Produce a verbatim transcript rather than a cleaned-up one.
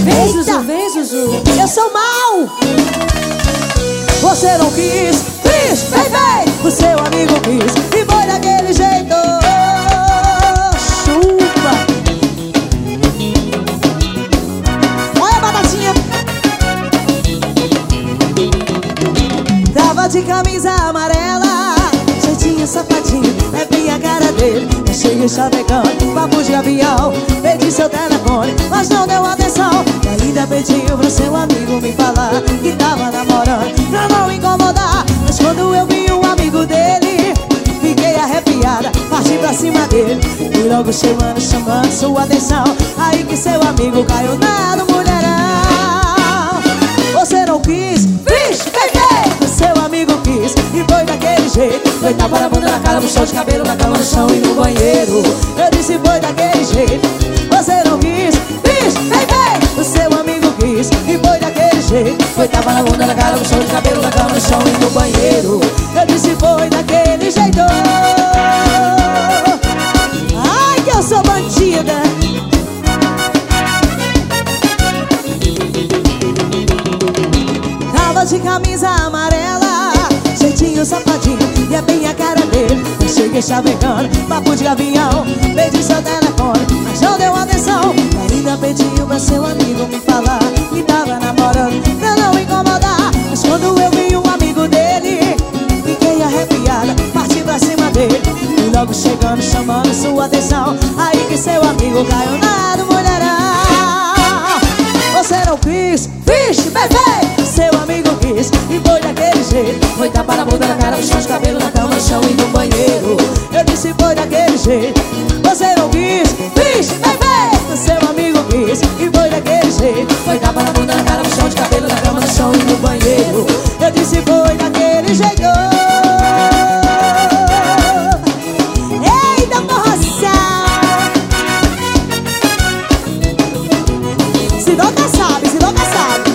Vem, Zuzu, vem, Zuzu. Eu sou mal. Você não quis, quis, vem, vem. O seu amigo quis e foi daquele jeito. Chupa. Olha a batatinha. Tava de camisa amarela, jeitinho safadinho, é bem a cara dele. Eu cheguei chavecando, papo de avião. Pedi seu telefone, mas não deu atenção. E ainda pediu pro seu amigo me falar que tava namorando, pra não incomodar. Mas quando eu vi um amigo dele, fiquei arrepiada, parti pra cima dele e logo chamando, chamando sua atenção. Aí que seu amigo caiu na do mulherão. Você não quis, vixe, bebê. Seu amigo quis e foi daquele jeito. Foi tapa na bunda, na cara, no chão de cabelo, na cama, no chão e no banheiro. Eu disse foi daquele jeito. Você não quis, vixe, bebê. O seu amigo quis e foi daquele jeito. Foi tapa na bunda, na cara, no chão de cabelo, na cama, no chão e no banheiro. Eu disse foi daquele jeito. Ai, que eu sou bandida. Tava de camisa amarela, jeitinho safadinho, e é bem a cara dele. Eu cheguei chavecando, papo de avião. Pedi seu telefone, mas não deu atenção. E ainda pediu pra seu amigo me falar que tava namorando, pra não incomodar. Mas quando eu vi um amigo dele, fiquei arrepiada, parti pra cima dele e logo chegando, chamando sua atenção. Aí que seu amigo caiu na do mulherão. Você não quis, vixe, bebê. Seu amigo quis e foi daquele jeito. Foi tapa na bunda, na cara, no chão de cabelo, na cama, no chão e no banheiro. Eu disse foi daquele jeito. Você não quis, vixe, bebê. Seu amigo quis e foi daquele jeito. Foi tapa na bunda, na cara, no chão de cabelo, na cama, no chão e no banheiro. Eu disse foi daquele jeito. Eita, morração. Se nunca sabe, se nunca sabe.